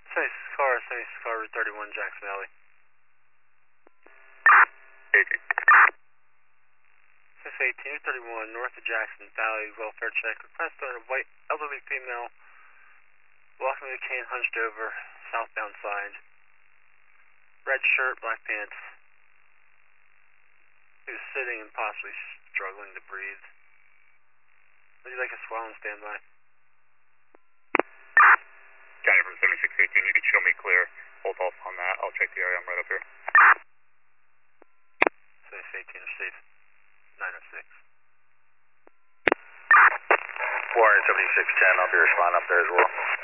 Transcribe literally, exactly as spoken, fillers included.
seventy-six car, seventy-six car, Route thirty-one, Jackson Valley. eighteen. six eighteen, Route thirty-one, north of Jackson Valley, welfare check. Request on a white elderly female walking with a cane hunched over, southbound side. Red shirt, black pants. He was sitting and possibly struggling to breathe. Would you like a swell and standby? County from seventy-six eighteen, you can show me clear. Hold off on that. I'll check the area. I'm right up here. seventy-six eighteen, receive. nine oh six. Warren seventy-six ten, I'll be responding up there as well.